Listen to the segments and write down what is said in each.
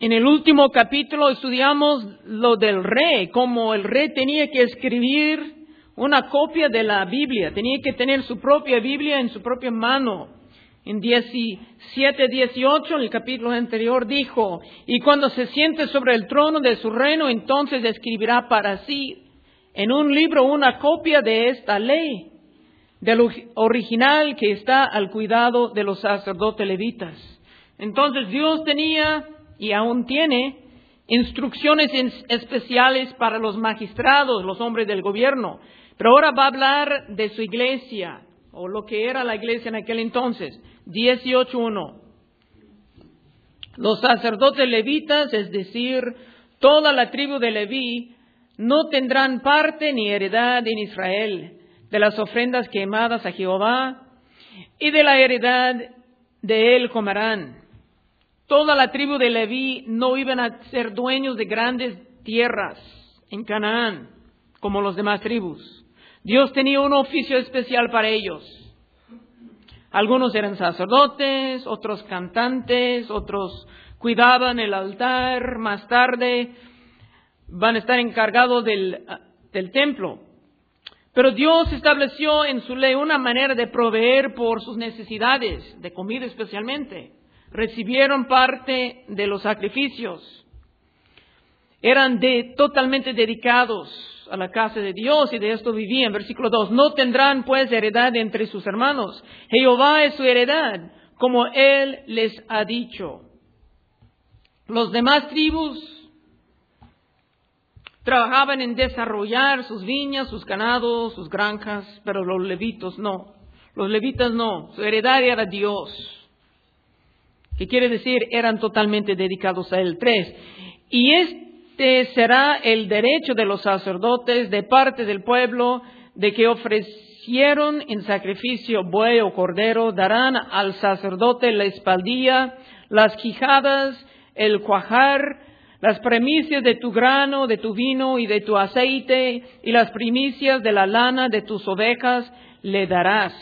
En el último capítulo estudiamos lo del rey, cómo el rey tenía que escribir una copia de la Biblia, tenía que tener su propia Biblia en su propia mano. En 17:18, en el capítulo anterior, dijo, y cuando se siente sobre el trono de su reino, entonces escribirá para sí en un libro una copia de esta ley, del original que está al cuidado de los sacerdotes levitas. Entonces Dios tenía y aún tiene instrucciones especiales para los magistrados, los hombres del gobierno. Pero ahora va a hablar de su iglesia, o lo que era la iglesia en aquel entonces. 18:1. Los sacerdotes levitas, es decir, toda la tribu de Leví, no tendrán parte ni heredad en Israel de las ofrendas quemadas a Jehová, y de la heredad de él comerán. Toda la tribu de Leví no iban a ser dueños de grandes tierras en Canaán, como los demás tribus. Dios tenía un oficio especial para ellos. Algunos eran sacerdotes, otros cantantes, otros cuidaban el altar. Más tarde van a estar encargados del templo. Pero Dios estableció en su ley una manera de proveer por sus necesidades, de comida especialmente. Recibieron parte de los sacrificios. Eran totalmente dedicados a la casa de Dios y de esto vivían. Versículo 2. No tendrán pues heredad entre sus hermanos. Jehová es su heredad, como Él les ha dicho. Los demás tribus trabajaban en desarrollar sus viñas, sus ganados, sus granjas, pero los levitas no. Los levitas no. Su heredad era Dios. ¿Qué quiere decir? Eran totalmente dedicados a Él. 3. Y este será el derecho de los sacerdotes de parte del pueblo, de que ofrecieron en sacrificio buey o cordero, darán al sacerdote la espaldilla, las quijadas, el cuajar, las primicias de tu grano, de tu vino y de tu aceite, y las primicias de la lana de tus ovejas le darás.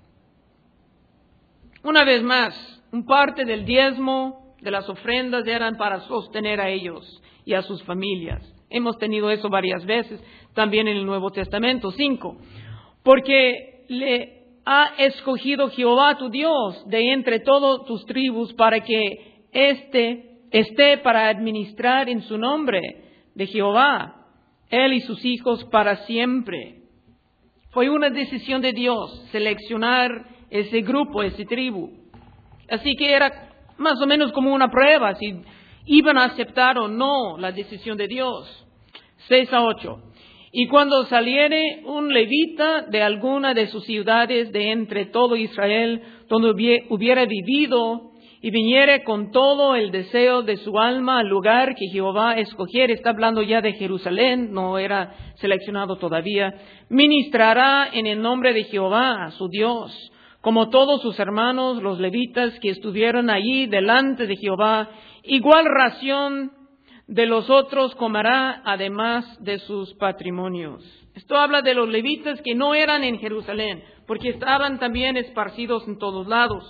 Una vez más, un parte del diezmo de las ofrendas eran para sostener a ellos y a sus familias. Hemos tenido eso varias veces, también en el Nuevo Testamento. 5. Porque le ha escogido Jehová tu Dios de entre todas tus tribus para que esté para administrar en su nombre de Jehová, él y sus hijos para siempre. Fue una decisión de Dios seleccionar ese grupo, esa tribu. Así que era más o menos como una prueba, si iban a aceptar o no la decisión de Dios. 6-8. Y cuando saliere un levita de alguna de sus ciudades de entre todo Israel, donde hubiera vivido, y viniere con todo el deseo de su alma al lugar que Jehová escogiere, está hablando ya de Jerusalén, no era seleccionado todavía, ministrará en el nombre de Jehová, su Dios, como todos sus hermanos, los levitas que estuvieron allí delante de Jehová, igual ración de los otros comerá, además de sus patrimonios. Esto habla de los levitas que no eran en Jerusalén, porque estaban también esparcidos en todos lados,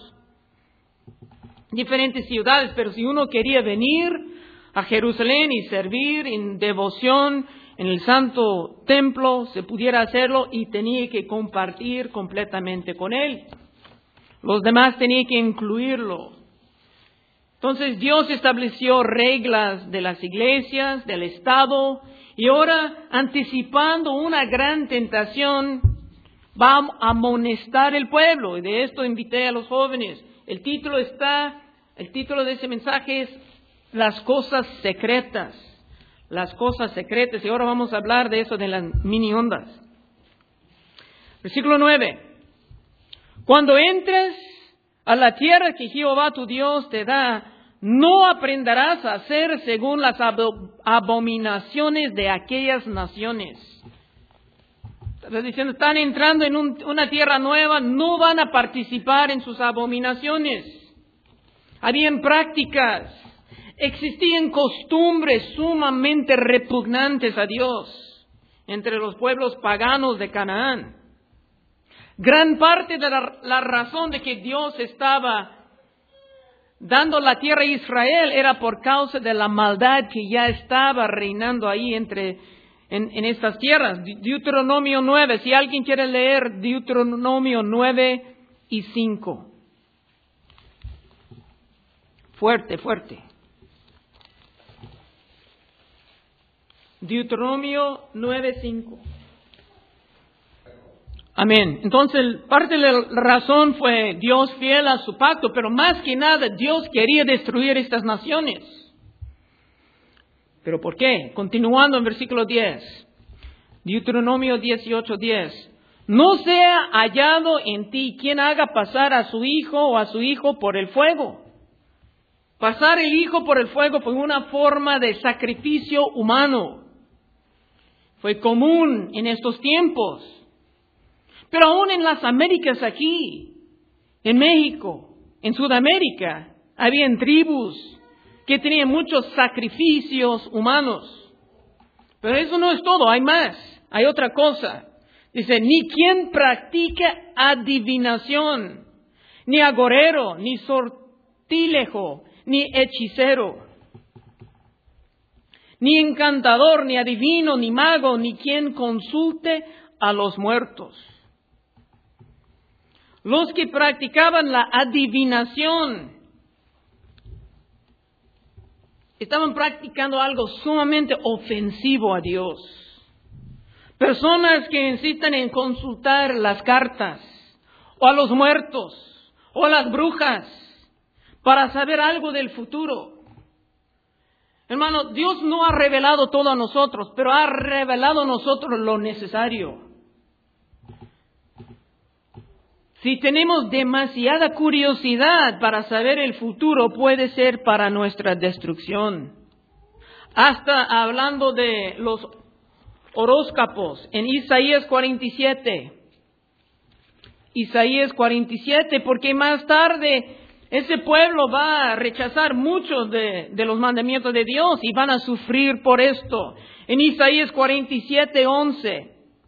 diferentes ciudades, pero si uno quería venir a Jerusalén y servir en devoción en el santo templo, se pudiera hacerlo y tenía que compartir completamente con él. Los demás tenían que incluirlo. Entonces Dios estableció reglas de las iglesias, del Estado, y ahora, anticipando una gran tentación, va a amonestar el pueblo. Y de esto invité a los jóvenes. El título de ese mensaje es Las cosas secretas. Las cosas secretas. Y ahora vamos a hablar de eso, de las mini ondas. Versículo 9. Cuando entres a la tierra que Jehová tu Dios te da, no aprenderás a hacer según las abominaciones de aquellas naciones. Estás diciendo, están entrando en una tierra nueva, no van a participar en sus abominaciones. Habían prácticas, existían costumbres sumamente repugnantes a Dios entre los pueblos paganos de Canaán. Gran parte de la razón de que Dios estaba dando la tierra a Israel era por causa de la maldad que ya estaba reinando ahí en estas tierras. Deuteronomio 9, si alguien quiere leer Deuteronomio 9 y 5. Fuerte, fuerte. Deuteronomio 9, 5. Amén. Entonces, parte de la razón fue Dios fiel a su pacto, pero más que nada Dios quería destruir estas naciones. ¿Pero por qué? Continuando en versículo 10. Deuteronomio 18:10. No sea hallado en ti quien haga pasar a su hijo o a su hijo por el fuego. Pasar el hijo por el fuego fue una forma de sacrificio humano. Fue común en estos tiempos. Pero aún en las Américas aquí, en México, en Sudamérica, habían tribus que tenían muchos sacrificios humanos. Pero eso no es todo, hay más, hay otra cosa. Dice, ni quien practica adivinación, ni agorero, ni sortilejo, ni hechicero, ni encantador, ni adivino, ni mago, ni quien consulte a los muertos. Los que practicaban la adivinación estaban practicando algo sumamente ofensivo a Dios. Personas que insisten en consultar las cartas, o a los muertos, o a las brujas, para saber algo del futuro. Hermano, Dios no ha revelado todo a nosotros, pero ha revelado a nosotros lo necesario. Si tenemos demasiada curiosidad para saber el futuro, puede ser para nuestra destrucción. Hasta hablando de los horóscopos, en Isaías 47. Isaías 47, porque más tarde ese pueblo va a rechazar muchos de los mandamientos de Dios y van a sufrir por esto. En Isaías 47, 11.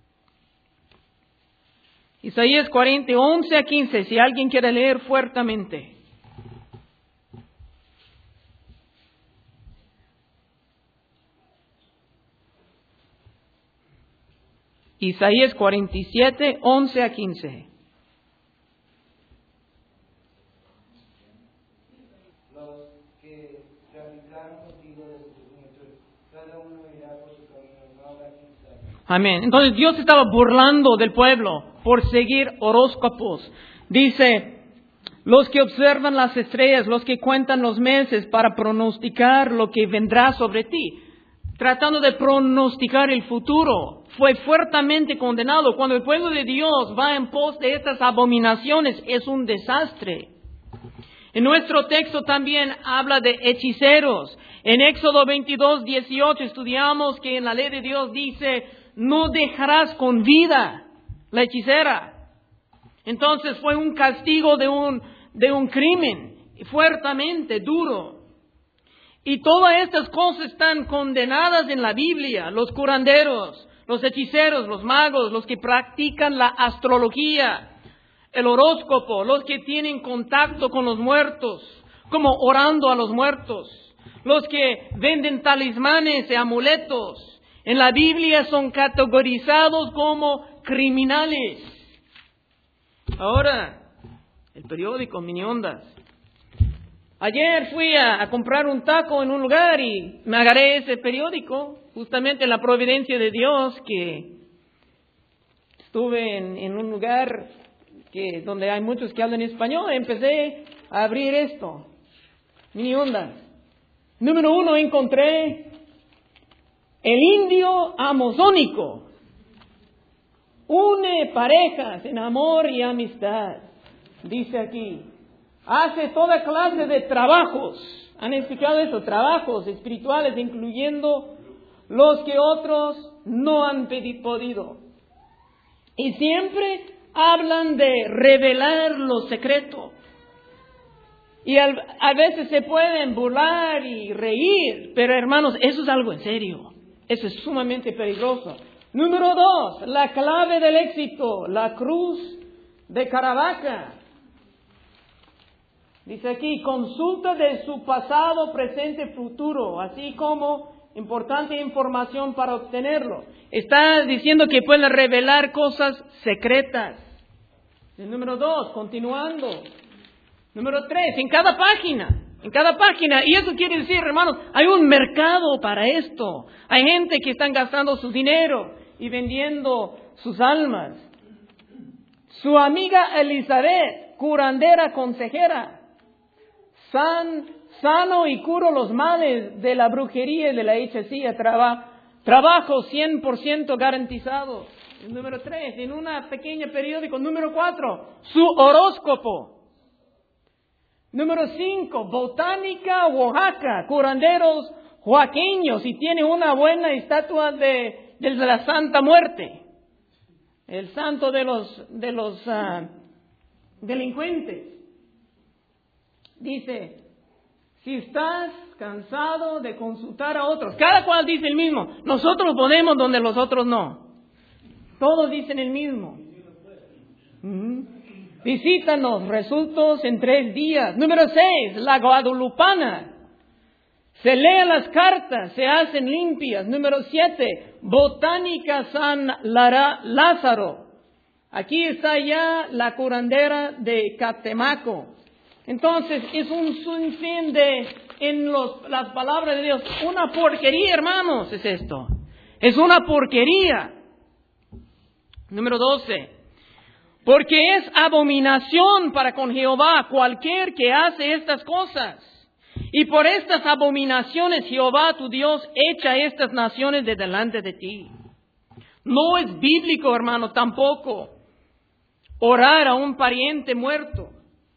Isaías 40, 11 a 15, si alguien quiere leer fuertemente. Isaías 47, 11 a 15. Los que traficaron contigo de sus juventud, cada uno irá por su camino, no habrá quien salve. Amén. Entonces Dios estaba burlando del pueblo por seguir horóscopos. Dice, los que observan las estrellas, los que cuentan los meses para pronosticar lo que vendrá sobre ti, tratando de pronosticar el futuro, fue fuertemente condenado. Cuando el pueblo de Dios va en pos de estas abominaciones, es un desastre. En nuestro texto también habla de hechiceros. En Éxodo 22, 18 estudiamos que en la ley de Dios dice, no dejarás con vida la hechicera. Entonces fue un castigo de un crimen fuertemente duro. Y todas estas cosas están condenadas en la Biblia. Los curanderos, los hechiceros, los magos, los que practican la astrología, el horóscopo, los que tienen contacto con los muertos, como orando a los muertos, los que venden talismanes y amuletos. En la Biblia son categorizados como criminales. Ahora, el periódico, mini ondas. Ayer fui a comprar un taco en un lugar y me agarré ese periódico, justamente en la providencia de Dios, que estuve en un lugar donde hay muchos que hablan español. Empecé a abrir esto, mini ondas. Número 1, encontré el indio amazónico. Une parejas en amor y amistad. Dice aquí, hace toda clase de trabajos. Han explicado eso, trabajos espirituales, incluyendo los que otros no han podido. Y siempre hablan de revelar lo secreto. Y a veces se pueden burlar y reír, pero hermanos, eso es algo en serio. Eso es sumamente peligroso. Número 2, la clave del éxito, la cruz de Caravaca. Dice aquí, consulta de su pasado, presente, futuro, así como importante información para obtenerlo. Está diciendo que puede revelar cosas secretas. El número 2, continuando. Número 3, en cada página, y eso quiere decir, hermanos, hay un mercado para esto. Hay gente que están gastando su dinero y vendiendo sus almas. Su amiga Elizabeth, curandera, consejera, sano y curo los males de la brujería y de la hechicera, trabajo 100% garantizado. El número 3, en una pequeña periódico. Número 4, su horóscopo. Número 5, botánica Oaxaca, curanderos oaxaqueños, y tiene una buena estatua de la Santa Muerte, el santo de los delincuentes. Dice, si estás cansado de consultar a otros, cada cual dice el mismo, nosotros podemos donde los otros no. Todos dicen el mismo. Visítanos, resultados en 3 días. Número 6, la guadalupana. Se leen las cartas, se hacen limpias. Número 7, botánica San Lázaro. Aquí está ya la curandera de Catemaco. Entonces, es un sinfín en las palabras de Dios. Una porquería, hermanos, es esto. Es una porquería. Número 12. Porque es abominación para con Jehová cualquier que hace estas cosas. Y por estas abominaciones Jehová tu Dios echa estas naciones de delante de ti. No es bíblico, hermano, tampoco orar a un pariente muerto.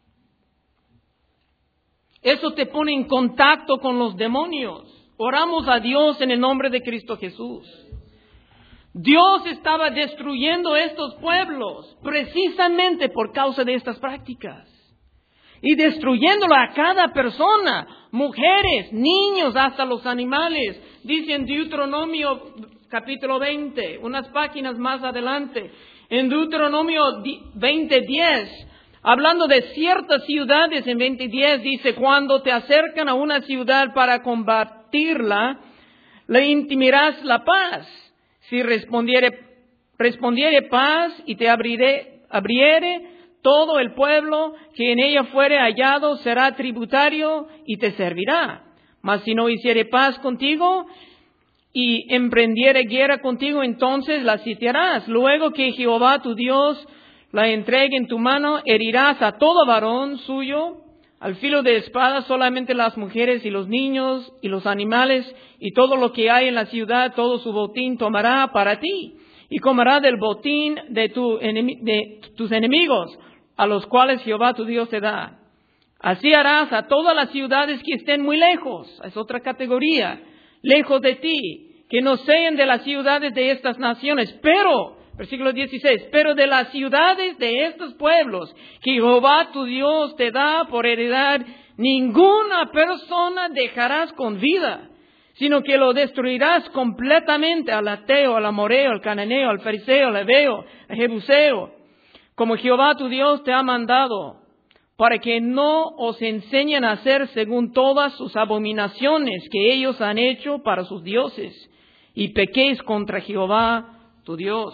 Eso te pone en contacto con los demonios. Oramos a Dios en el nombre de Cristo Jesús. Dios estaba destruyendo estos pueblos precisamente por causa de estas prácticas. Y destruyéndolo a cada persona, mujeres, niños, hasta los animales. Dice en Deuteronomio capítulo 20, unas páginas más adelante, en Deuteronomio 20:10, hablando de ciertas ciudades en 20:10, dice, cuando te acercan a una ciudad para combatirla, le intimirás la paz. Si respondiere paz y te abriere, todo el pueblo que en ella fuere hallado será tributario y te servirá. Mas si no hiciere paz contigo y emprendiere guerra contigo, entonces la sitiarás. Luego que Jehová tu Dios la entregue en tu mano, herirás a todo varón suyo al filo de espada, solamente las mujeres y los niños y los animales y todo lo que hay en la ciudad, todo su botín tomará para ti y comerá del botín de tus enemigos, a los cuales Jehová tu Dios te da. Así harás a todas las ciudades que estén muy lejos, es otra categoría, lejos de ti, que no sean de las ciudades de estas naciones, pero, versículo 16, pero de las ciudades de estos pueblos que Jehová tu Dios te da por heredad, ninguna persona dejarás con vida, sino que lo destruirás completamente, al ateo, al amoreo, al cananeo, al fereceo, al heveo, al jebuseo, como Jehová tu Dios te ha mandado, para que no os enseñen a hacer según todas sus abominaciones que ellos han hecho para sus dioses, y pequéis contra Jehová tu Dios.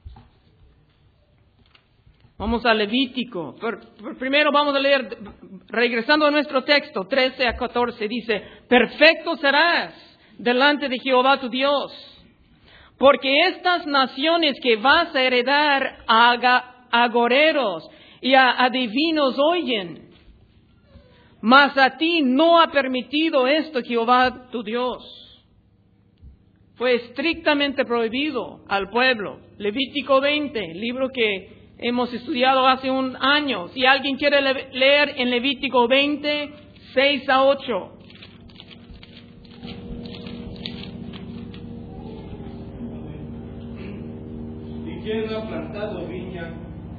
Vamos a Levítico. Primero vamos a leer, regresando a nuestro texto, 13 a 14, dice, perfecto serás delante de Jehová tu Dios, porque estas naciones que vas a heredar a agoreros y a adivinos oyen, mas a ti no ha permitido esto Jehová tu Dios. Fue estrictamente prohibido al pueblo. Levítico 20, libro que hemos estudiado hace un año. Si alguien quiere leer en Levítico 20, 6 a 8. ¿Y quién ha plantado viña?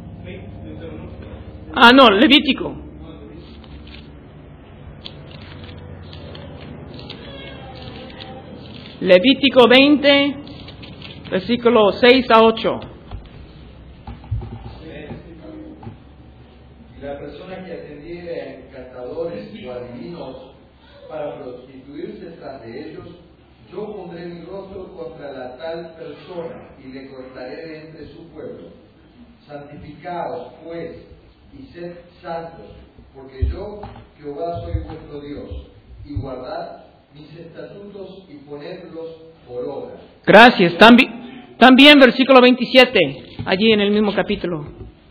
No, Levítico. Levítico 20, versículos 6 a 8. La persona que vendiere a encantadores o adivinos para prostituirse tras de ellos, yo pondré mi rostro contra la tal persona y le cortaré de entre su pueblo. Santificaos, pues, y sed santos, porque yo, Jehová, soy vuestro Dios, y guardad mis estatutos y ponedlos por obra. Gracias. También versículo 27, allí en el mismo capítulo.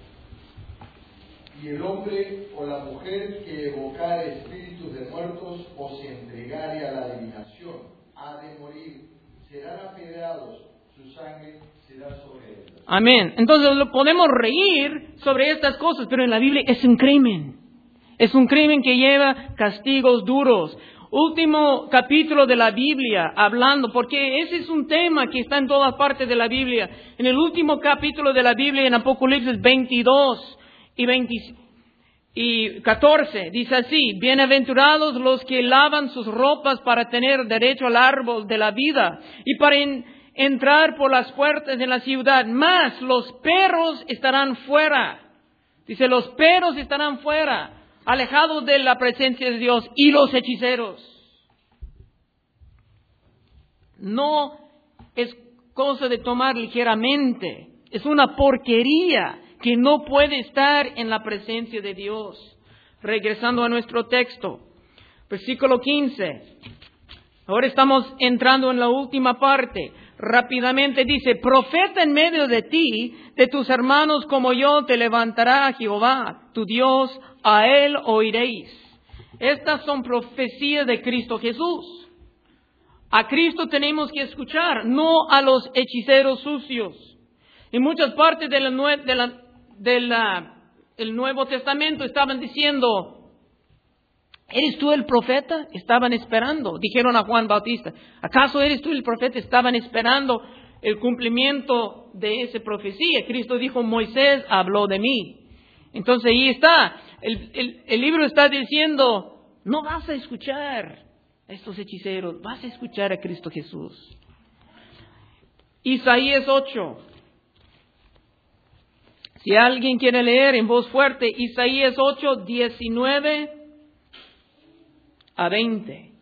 Y el hombre o la mujer que evocare espíritus de muertos o se entregare a la adivinación, ha de morir, serán apedreados, su sangre será sobre él. Amén. Entonces podemos reír sobre estas cosas, pero en la Biblia es un crimen. Es un crimen que lleva castigos duros. Último capítulo de la Biblia hablando, porque ese es un tema que está en todas partes de la Biblia. En el último capítulo de la Biblia, en Apocalipsis 22 y 14, dice así: bienaventurados los que lavan sus ropas para tener derecho al árbol de la vida y para entrar por las puertas de la ciudad, mas los perros estarán fuera. Dice, los perros estarán fuera, alejados de la presencia de Dios, y los hechiceros. No es cosa de tomar ligeramente, es una porquería que no puede estar en la presencia de Dios. Regresando a nuestro texto, versículo 15. Ahora estamos entrando en la última parte. Rápidamente dice: profeta en medio de ti, de tus hermanos como yo, te levantará Jehová, tu Dios, a él oiréis. Estas son profecías de Cristo Jesús. A Cristo tenemos que escuchar, no a los hechiceros sucios. En muchas partes del Nuevo Testamento estaban diciendo: ¿eres tú el profeta? Estaban esperando. Dijeron a Juan Bautista: ¿acaso eres tú el profeta? Estaban esperando el cumplimiento de esa profecía. Cristo dijo: Moisés habló de mí. Entonces ahí está. El libro está diciendo: no vas a escuchar a estos hechiceros, vas a escuchar a Cristo Jesús. Isaías 8. Si alguien quiere leer en voz fuerte, Isaías 8, 19 a 20.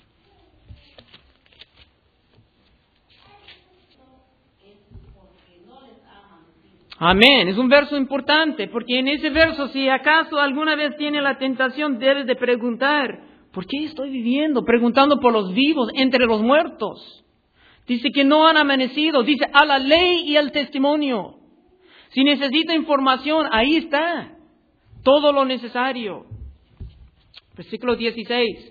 Amén. Es un verso importante, porque en ese verso, si acaso alguna vez tiene la tentación, debes de preguntar: ¿por qué estoy viviendo? Preguntando por los vivos entre los muertos. Dice que no han amanecido. Dice: a la ley y al testimonio. Si necesita información, ahí está. Todo lo necesario. Versículo 16.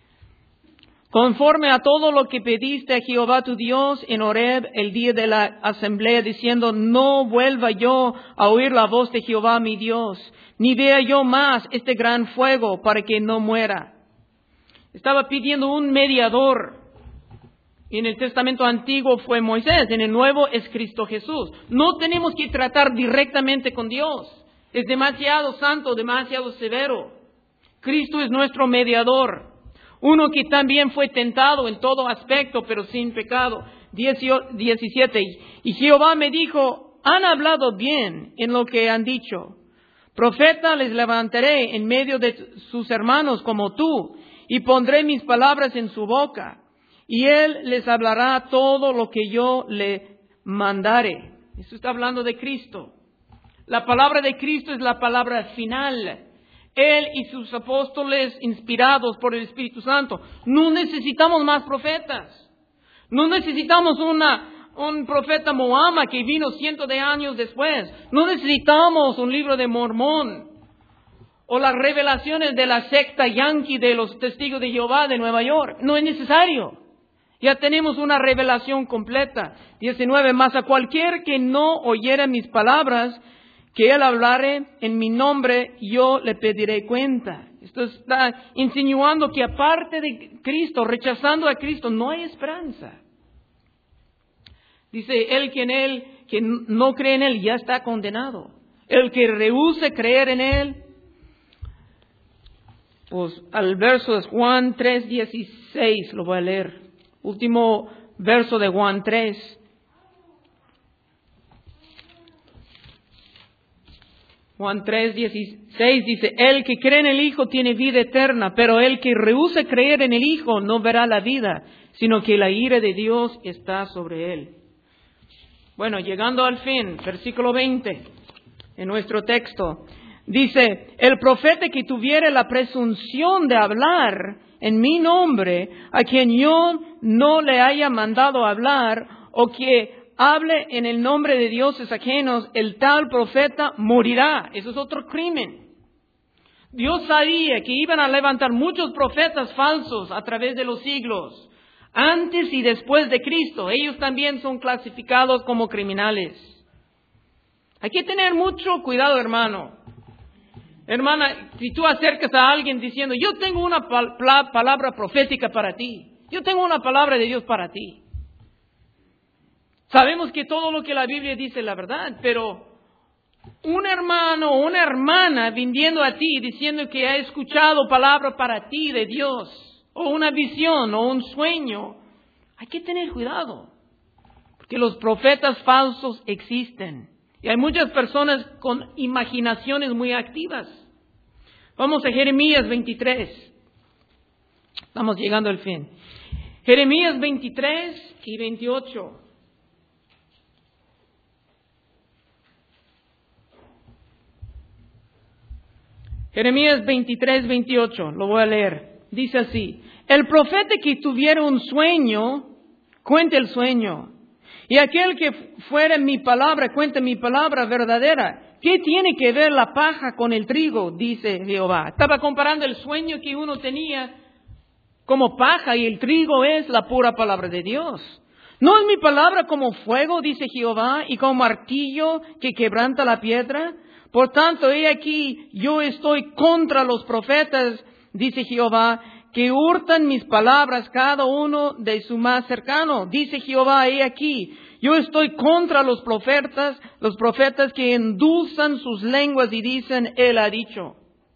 Conforme a todo lo que pediste a Jehová tu Dios en Horeb el día de la asamblea, diciendo: no vuelva yo a oír la voz de Jehová mi Dios, ni vea yo más este gran fuego para que no muera. Estaba pidiendo un mediador. En el Testamento Antiguo fue Moisés, en el Nuevo es Cristo Jesús. No tenemos que tratar directamente con Dios. Es demasiado santo, demasiado severo. Cristo es nuestro mediador. Uno que también fue tentado en todo aspecto, pero sin pecado. 17. Y Jehová me dijo: han hablado bien en lo que han dicho. Profeta les levantaré en medio de sus hermanos como tú, y pondré mis palabras en su boca, y él les hablará todo lo que yo le mandare. Esto está hablando de Cristo. La palabra de Cristo es la palabra final. Él y sus apóstoles, inspirados por el Espíritu Santo. No necesitamos más profetas. No necesitamos un profeta Mahoma que vino cientos de años después. No necesitamos un libro de Mormón o las revelaciones de la secta yanqui de los Testigos de Jehová de Nueva York. No es necesario. Ya tenemos una revelación completa. 19. Mas a cualquier que no oyere mis palabras, que él hablare en mi nombre, yo le pediré cuenta. Esto está insinuando que aparte de Cristo, rechazando a Cristo, no hay esperanza. Dice: el que no cree en él ya está condenado. El que rehúse creer en él, pues al verso de Juan 3:16 lo voy a leer. Último verso de Juan 3. Juan 3:16 dice, el que cree en el Hijo tiene vida eterna, pero el que rehúsa creer en el Hijo no verá la vida, sino que la ira de Dios está sobre él. Bueno, llegando al fin, versículo 20, en nuestro texto, dice, el profeta que tuviere la presunción de hablar en mi nombre, a quien yo no le haya mandado hablar, o que hable en el nombre de dioses ajenos, el tal profeta morirá. Eso es otro crimen. Dios sabía que iban a levantar muchos profetas falsos a través de los siglos, antes y después de Cristo. Ellos también son clasificados como criminales. Hay que tener mucho cuidado, hermano. Hermana, si tú acercas a alguien diciendo, yo tengo una palabra profética para ti, yo tengo una palabra de Dios para ti. Sabemos que todo lo que la Biblia dice es la verdad, pero un hermano o una hermana viniendo a ti diciendo que ha escuchado palabra para ti de Dios, o una visión o un sueño, hay que tener cuidado, porque los profetas falsos existen. Y hay muchas personas con imaginaciones muy activas. Vamos a Jeremías 23. Estamos llegando al fin. Jeremías 23 y 28. Jeremías 23, 28, lo voy a leer. Dice así, el profeta que tuviera un sueño, cuente el sueño. Y aquel que fuera mi palabra, cuente mi palabra verdadera. ¿Qué tiene que ver la paja con el trigo? Dice Jehová. Estaba comparando el sueño que uno tenía como paja y el trigo es la pura palabra de Dios. ¿No es mi palabra como fuego, dice Jehová, y como martillo que quebranta la piedra? Por tanto, he aquí, yo estoy contra los profetas, dice Jehová, que hurtan mis palabras cada uno de su más cercano. Dice Jehová, he aquí, yo estoy contra los profetas que endulzan sus lenguas y dicen, él ha dicho.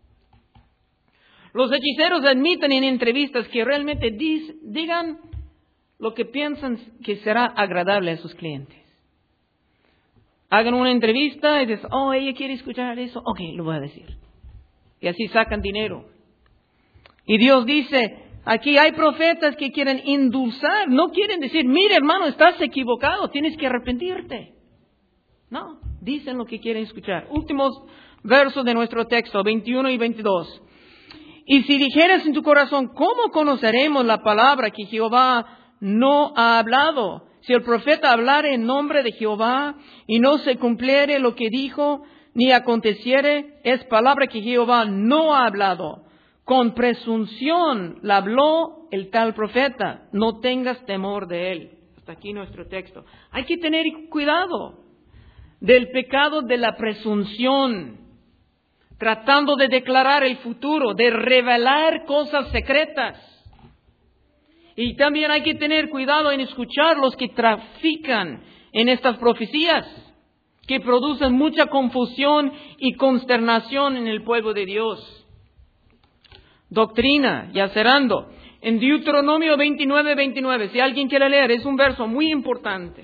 Los hechiceros admiten en entrevistas que realmente digan lo que piensan que será agradable a sus clientes. Hagan una entrevista y dicen, oh, ella quiere escuchar eso, ok, lo voy a decir. Y así sacan dinero. Y Dios dice, aquí hay profetas que quieren endulzar, no quieren decir, mire hermano, estás equivocado, tienes que arrepentirte. No, dicen lo que quieren escuchar. Últimos versos de nuestro texto, 21 y 22. Y si dijeras en tu corazón, ¿cómo conoceremos la palabra que Jehová no ha hablado? Si el profeta hablare en nombre de Jehová y no se cumpliere lo que dijo, ni aconteciere, es palabra que Jehová no ha hablado. Con presunción la habló el tal profeta. No tengas temor de él. Hasta aquí nuestro texto. Hay que tener cuidado del pecado de la presunción, tratando de declarar el futuro, de revelar cosas secretas. Y también hay que tener cuidado en escuchar los que trafican en estas profecías, que producen mucha confusión y consternación en el pueblo de Dios. Doctrina, ya cerrando, en Deuteronomio 29, 29, si alguien quiere leer, es un verso muy importante.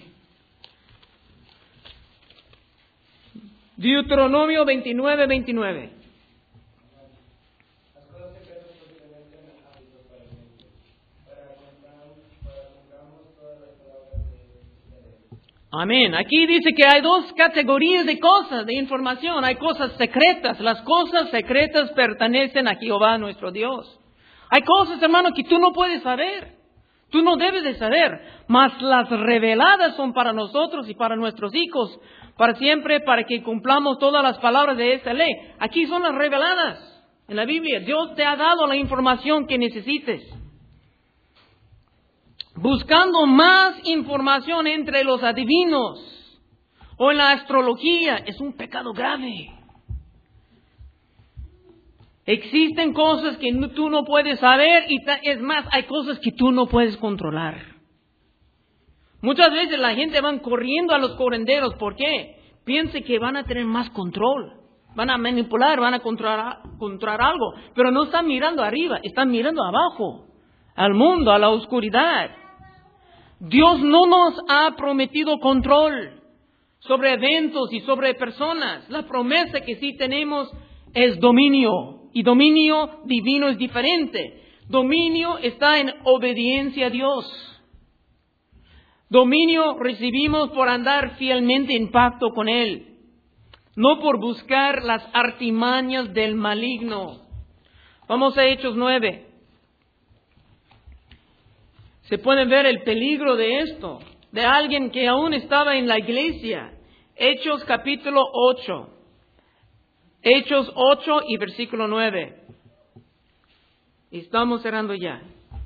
Deuteronomio 29, 29. Amén. Aquí dice que hay dos categorías de cosas, de información. Hay cosas secretas. Las cosas secretas pertenecen a Jehová nuestro Dios. Hay cosas, hermano, que tú no puedes saber. Tú no debes de saber. Mas las reveladas son para nosotros y para nuestros hijos, para siempre, para que cumplamos todas las palabras de esta ley. Aquí son las reveladas en la Biblia. Dios te ha dado la información que necesites. Buscando más información entre los adivinos o en la astrología es un pecado grave. Existen cosas que tú no puedes saber y es más, hay cosas que tú no puedes controlar. Muchas veces la gente va corriendo a los curanderos. ¿Por qué? Piensa que van a tener más control. Van a manipular, van a controlar algo. Pero no están mirando arriba, están mirando abajo, al mundo, a la oscuridad. Dios no nos ha prometido control. sobre eventos y sobre personas. La promesa que sí tenemos es dominio. Y dominio divino es diferente. Dominio está en obediencia a Dios. Dominio recibimos por andar fielmente en pacto con Él, no por buscar las artimañas del maligno. Vamos a Hechos 9. Se puede ver el peligro de esto, de alguien que aún estaba en la iglesia. Hechos capítulo 8. Hechos 8 y versículo 9. Estamos cerrando ya.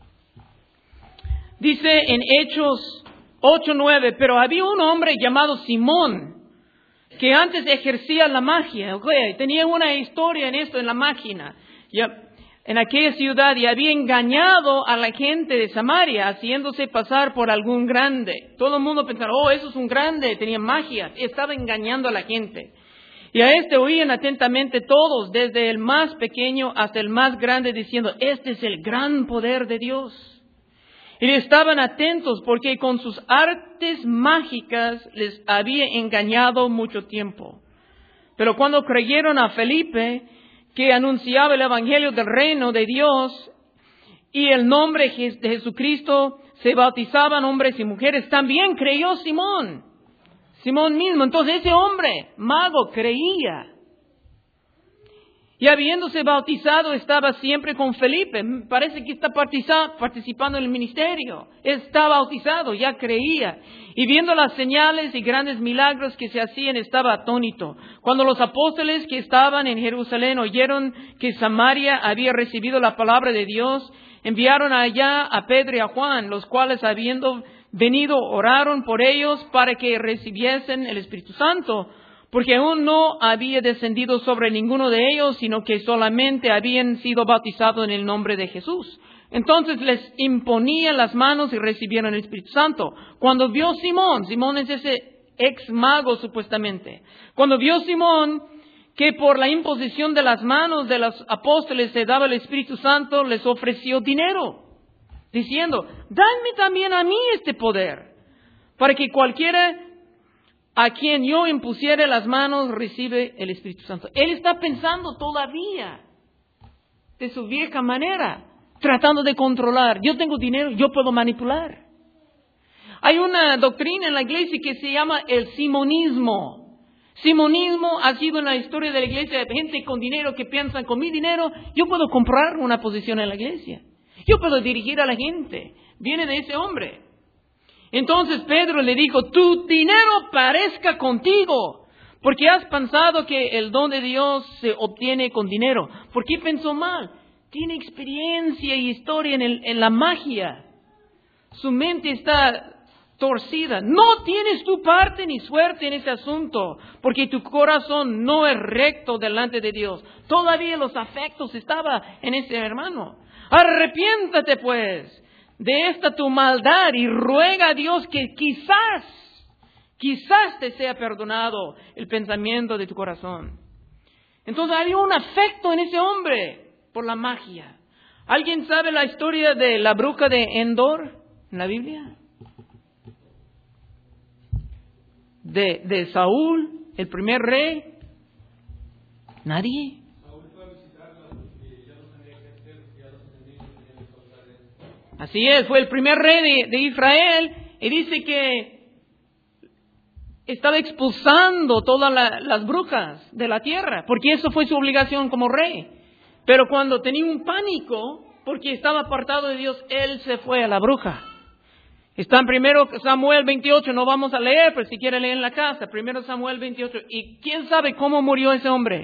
Dice en Hechos 8:9, pero había un hombre llamado Simón, que antes ejercía la magia. Tenía una historia en esto, en la magia. En aquella ciudad, y había engañado a la gente de Samaria, haciéndose pasar por algún grande. Todo el mundo pensaba, eso es un grande, tenía magia. Estaba engañando a la gente. Y a este oían atentamente todos, desde el más pequeño hasta el más grande, diciendo, este es el gran poder de Dios. Y estaban atentos porque con sus artes mágicas les había engañado mucho tiempo. Pero cuando creyeron a Felipe, que anunciaba el evangelio del reino de Dios, y el nombre de Jesucristo, se bautizaban hombres y mujeres, también creyó Simón. Simón mismo. Entonces ese hombre, mago, creía. Y habiéndose bautizado, estaba siempre con Felipe. Parece que está participando en el ministerio. Está bautizado, ya creía. Y viendo las señales y grandes milagros que se hacían, estaba atónito. Cuando los apóstoles que estaban en Jerusalén oyeron que Samaria había recibido la palabra de Dios, enviaron allá a Pedro y a Juan, los cuales, habiendo venido, oraron por ellos para que recibiesen el Espíritu Santo, porque aún no había descendido sobre ninguno de ellos, sino que solamente habían sido bautizados en el nombre de Jesús. Entonces les imponía las manos y recibieron el Espíritu Santo. Cuando vio Simón es ese ex mago supuestamente, cuando vio Simón que por la imposición de las manos de los apóstoles se daba el Espíritu Santo, les ofreció dinero, diciendo, dadme también a mí este poder, para que cualquiera a quien yo impusiere las manos recibe el Espíritu Santo. Él está pensando todavía de su vieja manera, tratando de controlar. Yo tengo dinero, yo puedo manipular. Hay una doctrina en la iglesia que se llama el simonismo. Simonismo ha sido en la historia de la iglesia gente con dinero que piensan, con mi dinero yo puedo comprar una posición en la iglesia. Yo puedo dirigir a la gente. Viene de ese hombre. Entonces Pedro le dijo, tu dinero parezca contigo, porque has pensado que el don de Dios se obtiene con dinero. ¿Por qué pensó mal? Tiene experiencia y historia en la magia. Su mente está torcida. No tienes tu parte ni suerte en ese asunto, porque tu corazón no es recto delante de Dios. Todavía los afectos estaban en ese hermano. Arrepiéntate pues de esta tu maldad y ruega a Dios que quizás te sea perdonado el pensamiento de tu corazón. Entonces había un afecto en ese hombre por la magia. ¿Alguien sabe la historia de la bruja de Endor en la Biblia? De Saúl, el primer rey. Nadie. Así es, fue el primer rey de Israel y dice que estaba expulsando todas las brujas de la tierra, porque eso fue su obligación como rey. Pero cuando tenía un pánico, porque estaba apartado de Dios, él se fue a la bruja. Está en 1 Samuel 28, no vamos a leer, pero si quiere leer en la casa, 1 Samuel 28. ¿Y quién sabe cómo murió ese hombre?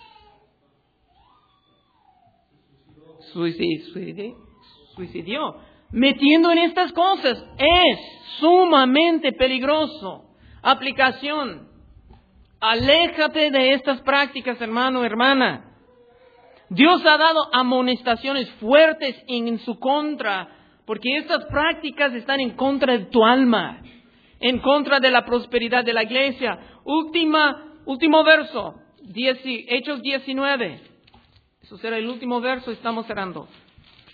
Suicidió. Metiendo en estas cosas es sumamente peligroso. Aplicación. Aléjate de estas prácticas, hermano, hermana. Dios ha dado amonestaciones fuertes en su contra, porque estas prácticas están en contra de tu alma, en contra de la prosperidad de la iglesia. Último verso, Hechos 19. Eso será el último verso, estamos cerrando.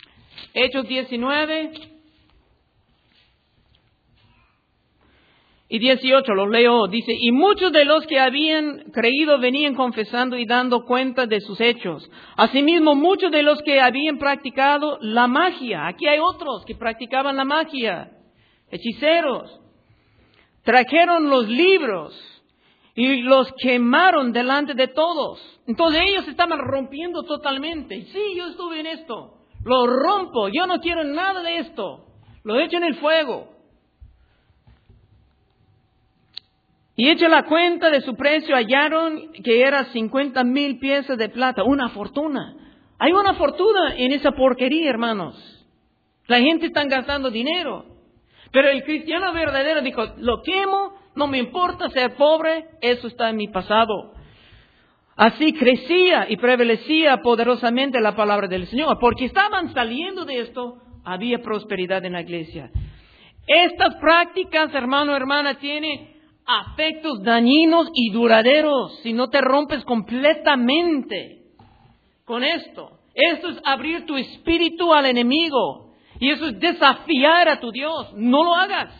Hechos 19. y 18, los leo, dice, y muchos de los que habían creído venían confesando y dando cuenta de sus hechos. Asimismo, muchos de los que habían practicado la magia, aquí hay otros que practicaban la magia, hechiceros, trajeron los libros y los quemaron delante de todos. Entonces ellos estaban rompiendo totalmente. Sí, yo estuve en esto, lo rompo, yo no quiero nada de esto, lo echo en el fuego. Y hecha la cuenta de su precio, hallaron que era 50,000 piezas de plata, una fortuna. Hay una fortuna en esa porquería, hermanos. La gente está gastando dinero. Pero el cristiano verdadero dijo, lo quemo, no me importa ser pobre, eso está en mi pasado. Así crecía y prevalecía poderosamente la palabra del Señor, porque estaban saliendo de esto, había prosperidad en la iglesia. Estas prácticas, hermano, hermana, tienen afectos dañinos y duraderos si no te rompes completamente con esto. Esto es abrir tu espíritu al enemigo y eso es desafiar a tu Dios. No lo hagas.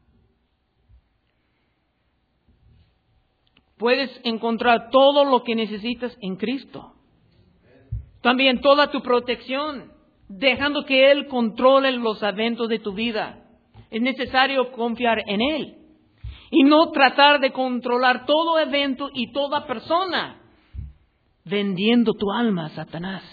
Puedes encontrar todo lo que necesitas en Cristo. También toda tu protección, dejando que Él controle los eventos de tu vida. Es necesario confiar en Él. Y no tratar de controlar todo evento y toda persona, vendiendo tu alma a Satanás.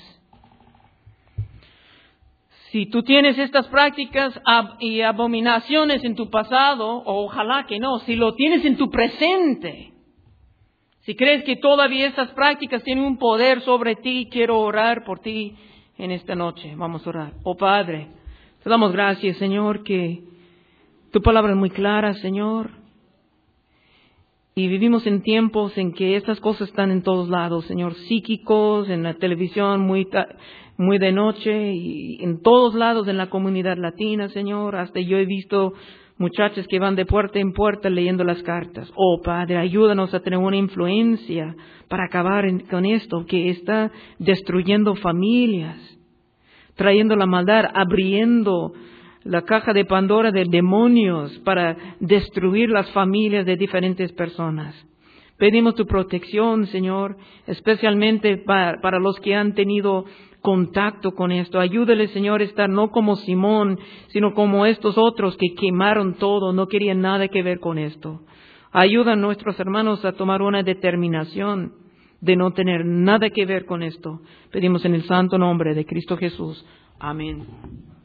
Si tú tienes estas prácticas y abominaciones en tu pasado, o ojalá que no, si lo tienes en tu presente, si crees que todavía estas prácticas tienen un poder sobre ti, quiero orar por ti en esta noche. Vamos a orar. Oh Padre, te damos gracias, Señor, que tu palabra es muy clara, Señor. Y vivimos en tiempos en que estas cosas están en todos lados, Señor, psíquicos, en la televisión muy de noche, y en todos lados en la comunidad latina, Señor. Hasta yo he visto muchachas que van de puerta en puerta leyendo las cartas. Oh, Padre, ayúdanos a tener una influencia para acabar con esto que está destruyendo familias, trayendo la maldad, abriendo la caja de Pandora de demonios para destruir las familias de diferentes personas. Pedimos tu protección, Señor, especialmente para los que han tenido contacto con esto. Ayúdale, Señor, a estar no como Simón, sino como estos otros que quemaron todo, no querían nada que ver con esto. Ayuda a nuestros hermanos a tomar una determinación de no tener nada que ver con esto. Pedimos en el santo nombre de Cristo Jesús. Amén.